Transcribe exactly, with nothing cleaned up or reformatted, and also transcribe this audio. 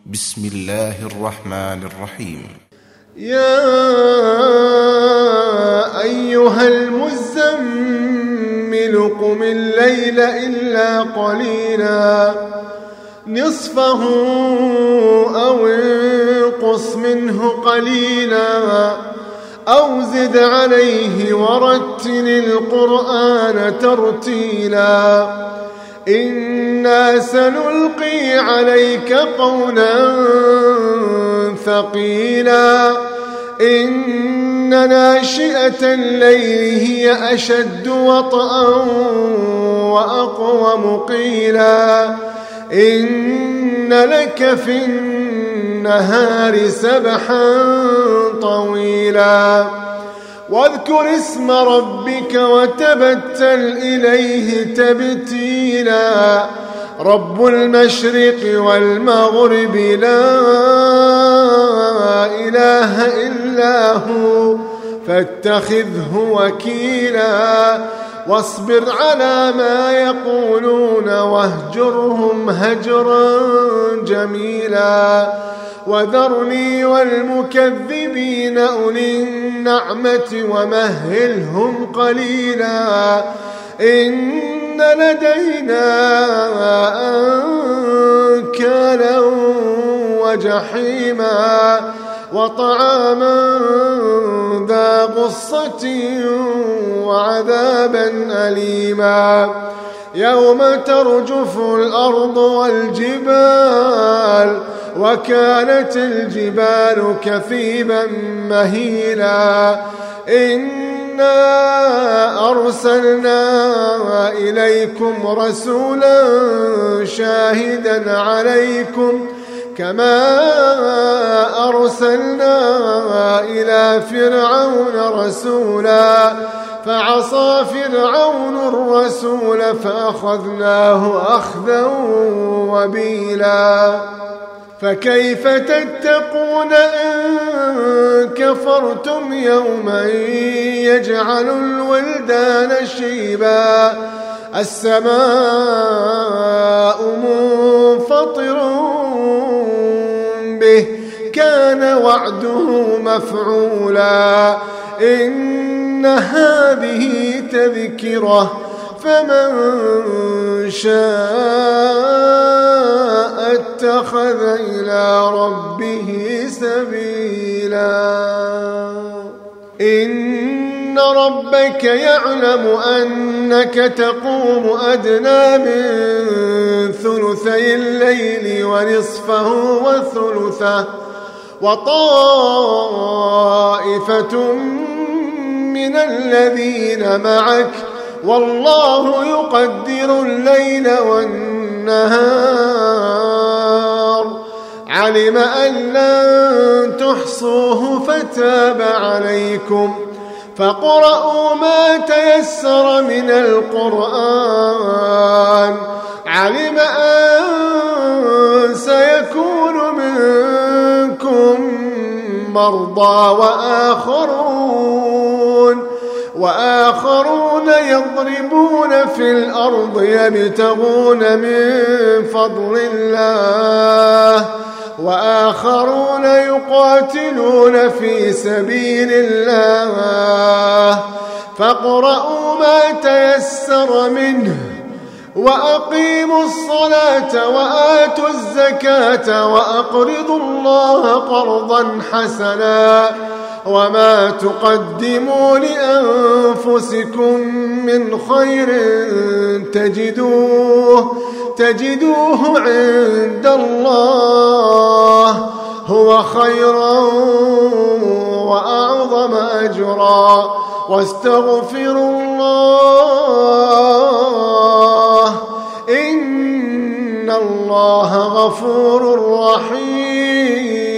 بسم الله الرحمن الرحيم. يا أيها المزمل قم الليل إلا قليلا نصفه أو انقص منه قليلا أو زد عليه ورتل القرآن ترتيلا إنا سنلقي عليك قولا ثقيلا إن ناشئة الليل هي أشد وطئا وأقوم قيلا إن لك في النهار سبحا طويلا واذكر اسم ربك وتبتل إليه تبتيلا رب المشرق والمغرب لا إله إلا هو فاتخذه وكيلا واصبر على ما يقولون واهجرهم هجرا جميلا وذرني والمكذبين أولي النعمة ومهلهم قليلا إن لدينا أنكالا وجحيما وطعاما ذا غصة وعذابا أليما يوم ترجف الأرض والجبال وكانت الجبال كثيبا مهيلا إنا أرسلنا إليكم رسولا شاهدا عليكم كما أرسلنا إلى فرعون رسولا فعصى فرعون الرسول فأخذناه أخذا وبيلا فكيف تتقون إن كفرتم يوما يجعل الولدان شيبا السماء منفطر به كان وعده مفعولا إن هذه تذكرة فمن شاء اتخذ إلى ربه سبيلا إن ربك يعلم أنك تقوم أدنى من ثلثي الليل ونصفه وثلثه وطائفة من الذين معك والله يقدر الليل والنهار علم أن لن تحصوه فتاب عليكم فاقرؤوا ما تيسر من القرآن علم أن سيكون منكم مرضى وآخرون وآخرون يضربون في الأرض يبتغون من فضل الله وآخرون يقاتلون في سبيل الله فاقرؤوا ما تيسر منه وأقيموا الصلاة وآتوا الزكاة وأقرضوا الله قرضا حسنا وما تقدموا لأنفسكم من خير تجدوه تجدوه عند الله هو خيرا وأعظم أجرا واستغفروا الله إن الله غفور رحيم.